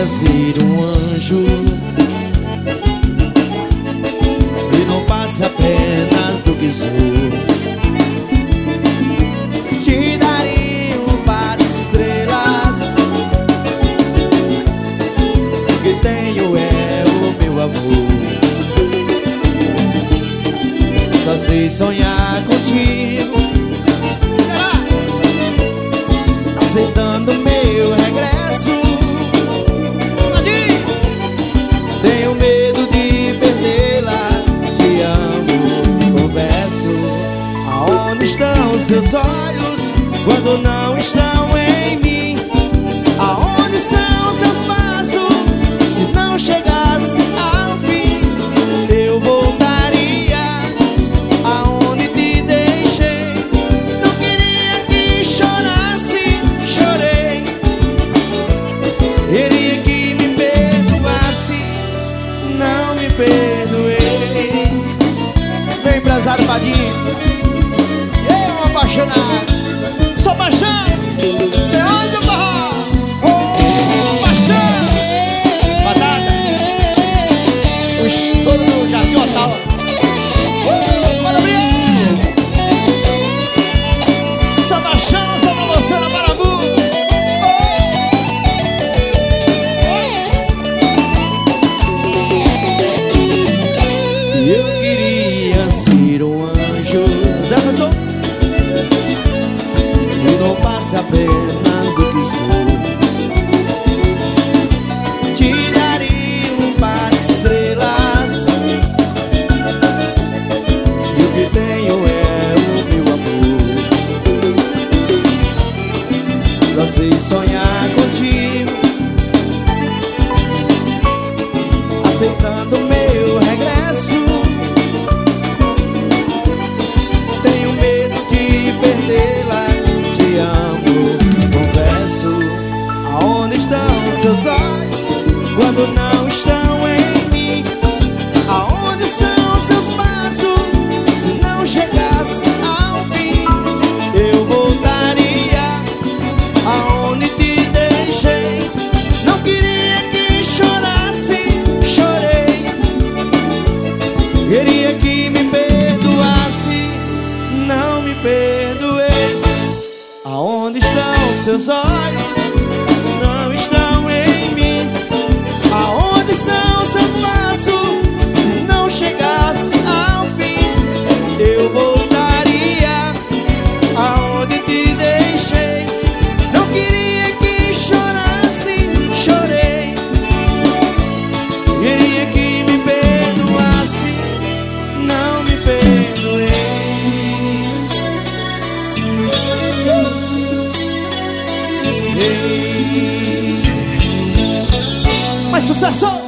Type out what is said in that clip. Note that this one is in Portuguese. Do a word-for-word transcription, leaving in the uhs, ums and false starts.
queria ser um anjo e não passa apenas do que sou. Te daria um par de estrelas, o que tenho é o meu amor. Só sei sonhar contigo, aceitando meu regresso. Tenho medo de perdê-la, te amo, confesso. Aonde estão seus olhos quando não estão em mim? Aonde são seus passos se não chegasse ao fim? Eu voltaria aonde te deixei. Não queria que chorasse, chorei. Queria que me perdoasse, não me perdoei. Vem, empresário Padinho. Eu, apaixonado, sou paixão. Leões do Barro. Oh, paixão. Batata. O estouro do Jardim Otawa. Bora, Brian. Sou paixão, só pra você na Marabu. Eu queria ser um anjo, Zé Pessoa, e não passa apenas do que sou. Te daria um par de estrelas, e o que tenho é o meu amor. Só sei sonhar contigo, aceitando meu regresso. Tenho medo de perdê-la, te amo, confesso. Aonde estão seus olhos quando não estão em mim? Aonde são seus passos se não chegasse ao fim? Eu voltaria aonde te deixei. Não queria que chorasse, chorei. Queria que me perdoasse, não me perdoei. Aonde estão seus olhos? Não estão em mim. Aonde são seus passos se não chegasse ao fim? Eu voltaria aonde te deixei. Não queria que chorasse, chorei. Queria que me perdoasse, não me perdoei. Mais sucesso!